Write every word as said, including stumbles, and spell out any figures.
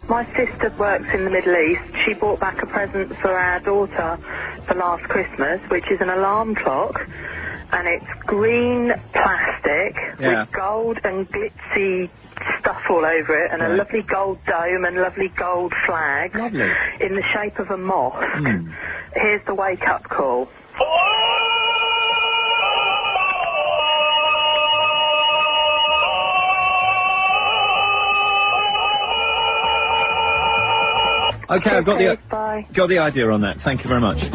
My sister works in the Middle East. She brought back a present for our daughter for last Christmas, which is an alarm clock, and it's green plastic Yeah. with gold and glitzy stuff all over it, and Right. a lovely gold dome and lovely gold flag Lovely. in the shape of a mosque. Hmm. Here's the wake-up call. Okay, I've got the Bye. got the idea on that. Thank you very much.